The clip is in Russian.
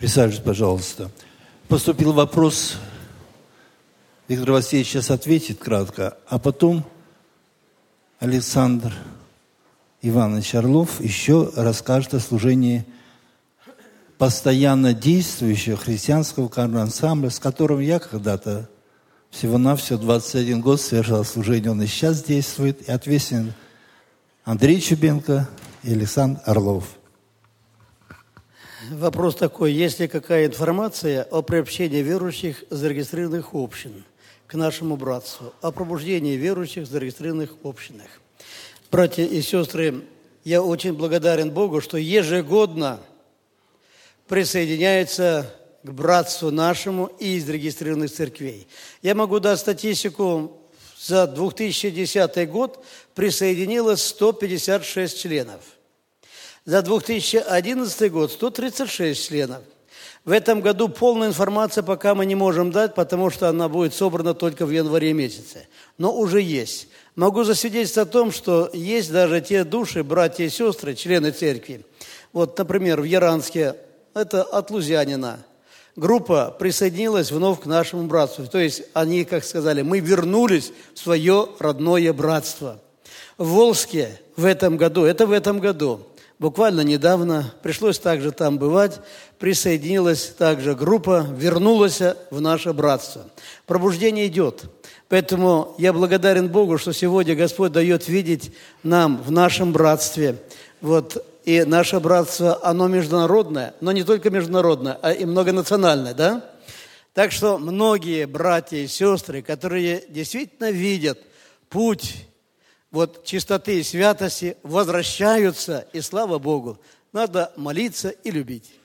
Присаживайтесь, пожалуйста. Поступил вопрос, Виктор Васильевич сейчас ответит кратко, а потом Александр Иванович Орлов еще расскажет о служении постоянно действующего христианского камерного ансамбля, с которым я когда-то всего-навсего 21 год совершал служение. Он и сейчас действует, и ответственен Андрей Чубенко и Александр Орлов. Вопрос такой: есть ли какая информация о приобщении верующих зарегистрированных общин к нашему братству, о пробуждении верующих в зарегистрированных общинах? Братья и сестры, я очень благодарен Богу, что ежегодно присоединяются к братству нашему и из зарегистрированных церквей. Я могу дать статистику: за 2010 год присоединилось 156 членов. За 2011 год 136 членов. В этом году полная информация пока мы не можем дать, потому что она будет собрана только в январе месяце. Но уже есть. Могу засвидетельствовать о том, что есть даже те души, братья и сестры, члены церкви. Вот, например, в Яранске, это от Лузянина, группа присоединилась вновь к нашему братству. То есть они, как сказали, мы вернулись в свое родное братство. В Волжске в этом году, буквально недавно, пришлось также там бывать, присоединилась также группа, вернулась в наше братство. Пробуждение идет. Поэтому я благодарен Богу, что сегодня Господь дает видеть нам в нашем братстве. Вот, и наше братство, оно международное, но не только международное, а и многонациональное, да? Так что многие братья и сестры, которые действительно видят путь вот чистоты и святости, возвращаются, и слава Богу, надо молиться и любить.